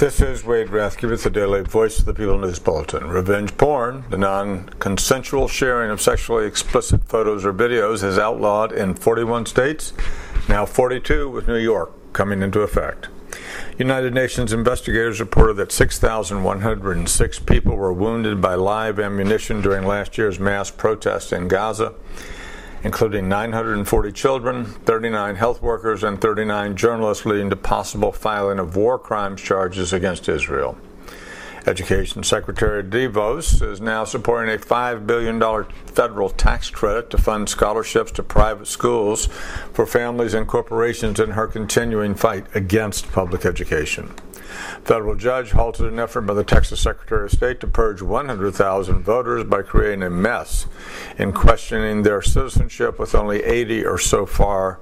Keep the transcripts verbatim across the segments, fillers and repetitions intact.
This is Wade Rathke with the Daily Voice of the People News Bulletin. Revenge porn, the non-consensual sharing of sexually explicit photos or videos, is outlawed in forty-one states, now forty-two, with New York coming into effect. United Nations investigators reported that six thousand one hundred six people were wounded by live ammunition during last year's mass protests in Gaza, including nine hundred forty children, thirty-nine health workers, and thirty-nine journalists, leading to possible filing of war crimes charges against Israel. Education Secretary DeVos is now supporting a five billion dollars federal tax credit to fund scholarships to private schools for families and corporations in her continuing fight against public education. Federal judge halted an effort by the Texas Secretary of State to purge one hundred thousand voters by creating a mess in questioning their citizenship, with only eighty or so far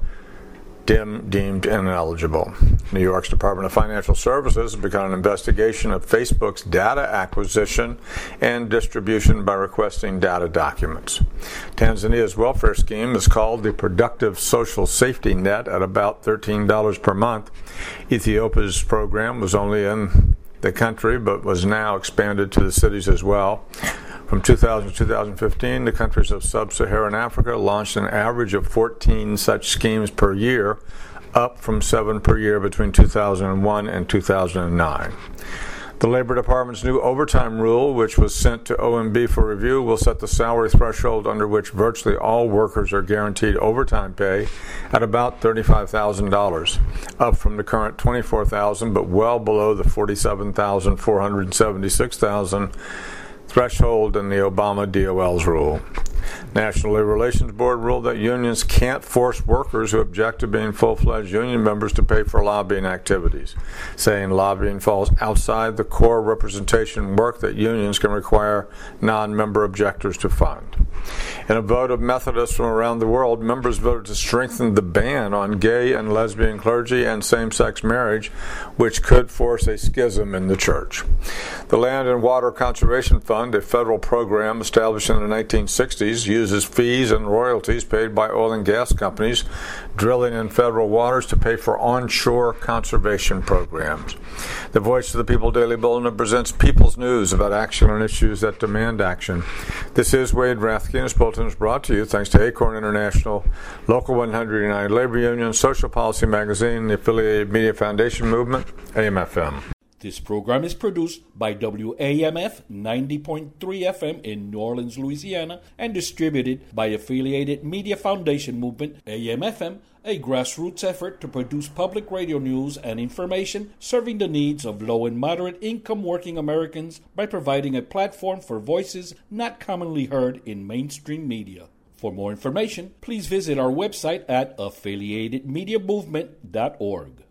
dim, deemed ineligible. New York's Department of Financial Services has begun an investigation of Facebook's data acquisition and distribution by requesting data documents. Tanzania's welfare scheme is called the Productive Social Safety Net at about thirteen dollars per month. Ethiopia's program was only in the country but was now expanded to the cities as well. From two thousand to two thousand fifteen, the countries of sub-Saharan Africa launched an average of fourteen such schemes per year, up from seven per year between two thousand one and two thousand nine. The Labor Department's new overtime rule, which was sent to O M B for review, will set the salary threshold under which virtually all workers are guaranteed overtime pay at about thirty-five thousand dollars, up from the current twenty-four thousand dollars, but well below the forty-seven thousand four hundred seventy-six dollars threshold in the Obama D O L's rule. National Labor Relations Board ruled that unions can't force workers who object to being full-fledged union members to pay for lobbying activities, saying lobbying falls outside the core representation work that unions can require non-member objectors to fund. In a vote of Methodists from around the world, members voted to strengthen the ban on gay and lesbian clergy and same-sex marriage, which could force a schism in the church. The Land and Water Conservation Fund, a federal program established in the nineteen sixties, uses fees and royalties paid by oil and gas companies drilling in federal waters to pay for onshore conservation programs. The Voice of the People Daily Bulletin presents People's News about action on issues that demand action. This is Wade Rathke, and this bulletin is brought to you thanks to Acorn International, Local one hundred United Labor Union, Social Policy Magazine, the Affiliated Media Foundation Movement, A M F M. This program is produced by W A M F ninety point three F M in New Orleans, Louisiana, and distributed by Affiliated Media Foundation Movement, A M F M, a grassroots effort to produce public radio news and information serving the needs of low and moderate income working Americans by providing a platform for voices not commonly heard in mainstream media. For more information, please visit our website at affiliated media movement dot org.